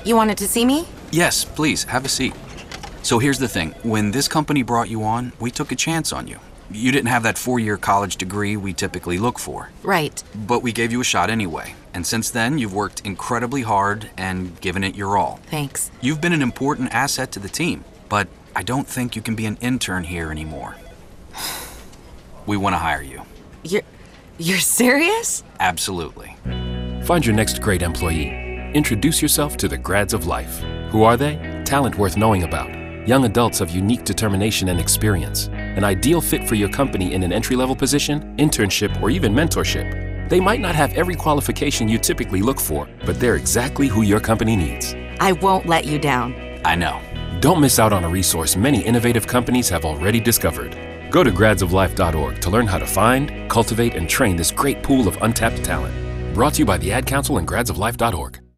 You wanted to see me? Yes, please, have a seat. So here's the thing. When this company brought you on, we took a chance on you. You didn't have that 4-year college degree we typically look for. Right. But we gave you a shot anyway. And since then, you've worked incredibly hard and given it your all. Thanks. You've been an important asset to the team, but I don't think you can be an intern here anymore. We want to hire you. You're serious? Absolutely. Find your next great employee. Introduce yourself to the Grads of Life. Who are they? Talent worth knowing about. Young adults of unique determination and experience. An ideal fit for your company in an entry-level position, internship, or even mentorship. They might not have every qualification you typically look for, but they're exactly who your company needs. I won't let you down. I know. Don't miss out on a resource many innovative companies have already discovered. Go to gradsoflife.org to learn how to find, cultivate, and train this great pool of untapped talent. Brought to you by the Ad Council and gradsoflife.org.